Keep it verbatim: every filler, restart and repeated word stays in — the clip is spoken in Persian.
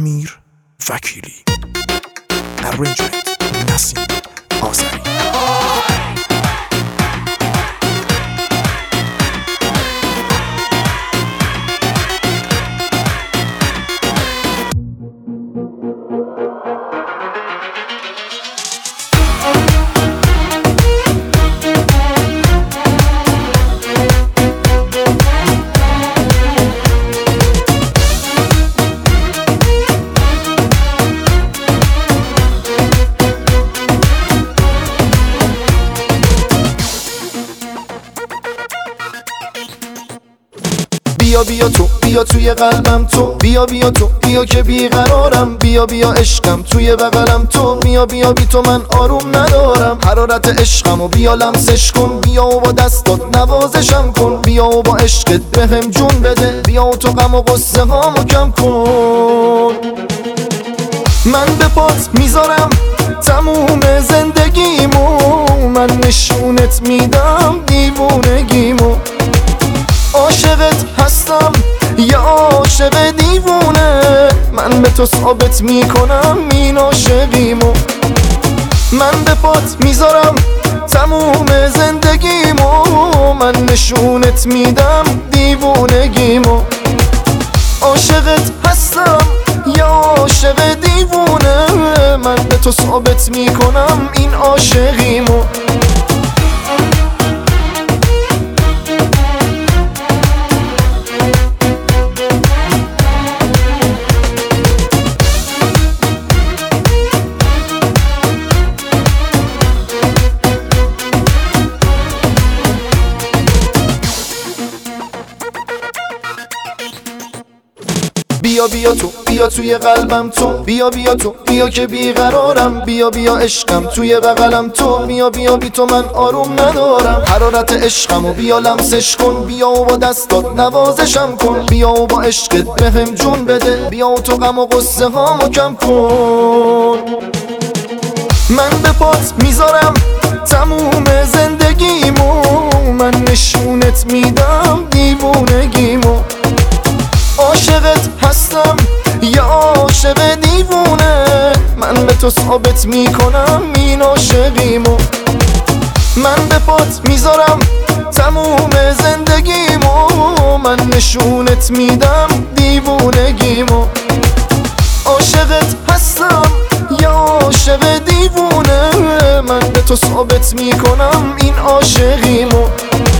امیر وکیلی، ارنجمنت نسیم آذری. بیا بیا تو بیا توی قلبم تو، بیا بیا تو بیا که بیقرارم، بیا بیا عشقم توی بغلم تو، بیا بیا بی تو من آروم ندارم. حرارت عشقم و بیا لمسش کن، بیا و با دستات نوازشم کن، بیا و با عشقت بهم جون بده، بیا و تو غم و غصه هامو کم کن. من به پات میذارم تموم زندگیمو، من نشونت میدم دیوونگیمو. عاشقت هستم یا عاشق دیوونه، من به تو ثابت میکنم این عاشقیمو. من به پات میذارم تموم زندگیمو، من نشونت میدم دیوونگیمو. عاشقت هستم یا عاشق دیوونه، من به تو ثابت میکنم این عاشقیمو. بیا بیا تو بیا توی قلبم تو، بیا بیا تو بیا که بیقرارم، بیا بیا عشقم توی بغلم تو، بیا بیا بی تو من آروم ندارم. حرارت عشقم و بیا لمسش کن، بیا و با دستات نوازشم کن، بیا و با عشقت بهم جون بده، بیا و تو غم و غصه هامو کم کن. من به پات میذارم تموم زندگیمو، من نشونت میدم دیوونگیمو. عاشقت هستم یا عاشق دیوونه، من به تو ثابت میکنم این عاشقیمو. من به پات میذارم تموم زندگیمو، من نشونت میدم دیوونگیمو. عاشقت هستم یا عاشق دیوونه، من به تو ثابت میکنم این عاشقیمو.